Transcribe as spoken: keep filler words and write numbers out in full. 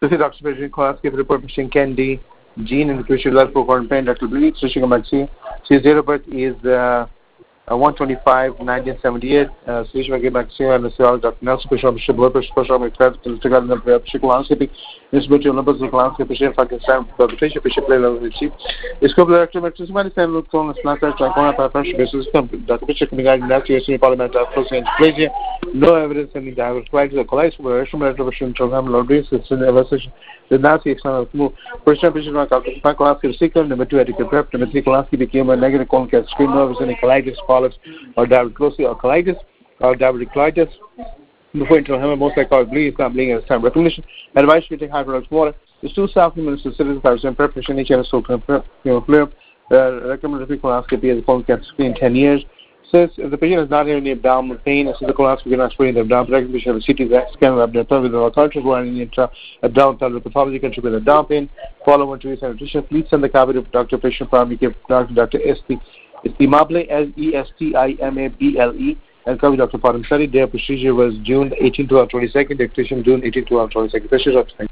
This is Doctor Patrick Kowalski, report Machine Candy, Gene and Nutrition Lab for Corn Pain, Doctor Lee, Switching Maxi. His date of birth is uh, uh, one twenty-five nineteen seventy-eight. Switching Maxi and the Cell, Doctor Nelson, Bishop, Bishop, Bishop, Bishop, Bishop, Bishop, Bishop, Bishop, This bit of numbers of landscape, Bishop, Pakistan, Bishop, Bishop, Bishop, It's couple of activities, many time look on the Snapchat, Tricona, Pressure, Basis, Doctor Bishop, Coming Out, U S A Parliament, President, Malaysia, no evidence in the Irish flags, the college, where Russian program, Lordis, it's in the the Nazi external move. First Bishop, Pakalaski, second, number two, etiquette prep, number three, Kolaski became a negative concat, screen nerves, and colitis, polyps, or diverticulosis, or colitis, or diverticulitis. Before internal most likely bleeding, not bleeding at the time. Recognition, advice to take hydrox water. The two South Minister citizens are in preparation, each other so clear. Recommended colonoscopy as a colon cancer screen in ten years. Says if the patient is not having any abdominal pain, this is the colonoscopy not spreading the abdominal. Recommendation of a C T scan of abdominal with a culture for any abdominal pathology contribute with abdominal pain. Follow one to his nutrition. Please send the copy to Doctor Patient Primary Care Doctor Doctor Estimable, S E S T I M A B L E. And copy Doctor Padam Study. Their procedure was June eighteenth to twenty-second. Dictation June eighteenth to twenty-second.